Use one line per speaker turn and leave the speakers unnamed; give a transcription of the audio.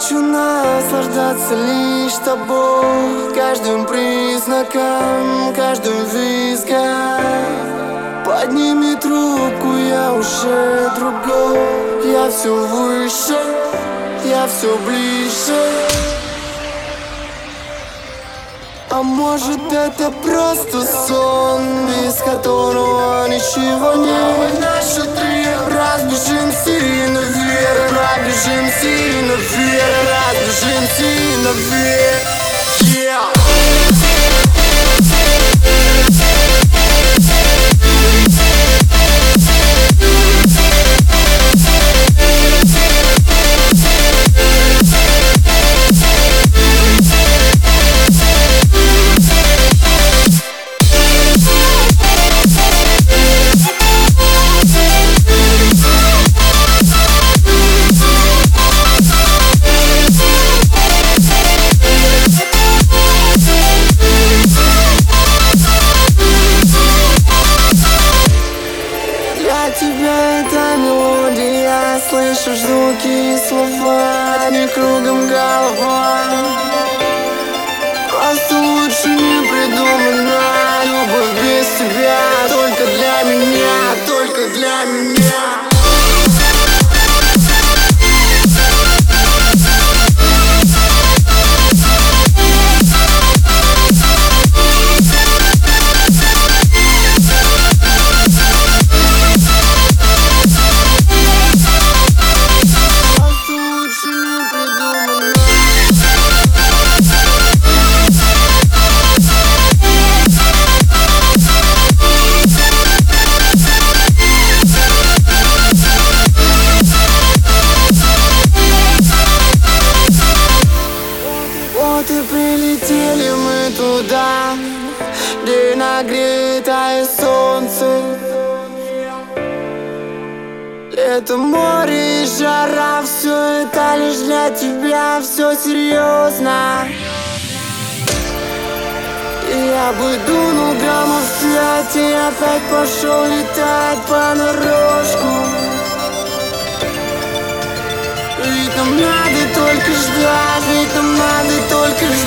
хочу наслаждаться лишь тобой, каждым признаком, каждым визгом. Подними трубку, я уже другой. Я все выше, я все ближе. А может это просто сон, без которого ничего нет. Наши три разбежимся и наверх, пробежимся и наверх, разбежимся и наверх. Тебя эта мелодия, слышу звуки и слова, не кругом голова. Просто лучше не придумано. Любовь без тебя, только для меня, только для меня. Вот и прилетели мы туда, где нагретое солнце. Это море и жара, все это лишь для тебя, все серьезно. Я бы дунул граммов 5 и опять пошел летать понарошку. Ведь нам надо только ждать, ведь нам надо только ждать.